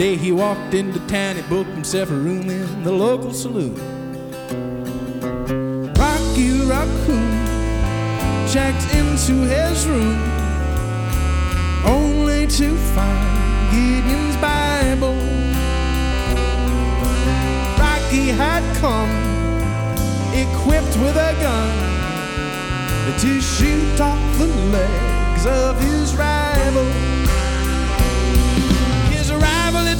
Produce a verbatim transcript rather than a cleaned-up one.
Day he walked into town, he booked himself a room in the local saloon. Rocky Raccoon checked into his room, only to find Gideon's Bible. Rocky had come equipped with a gun to shoot off the legs of his rival.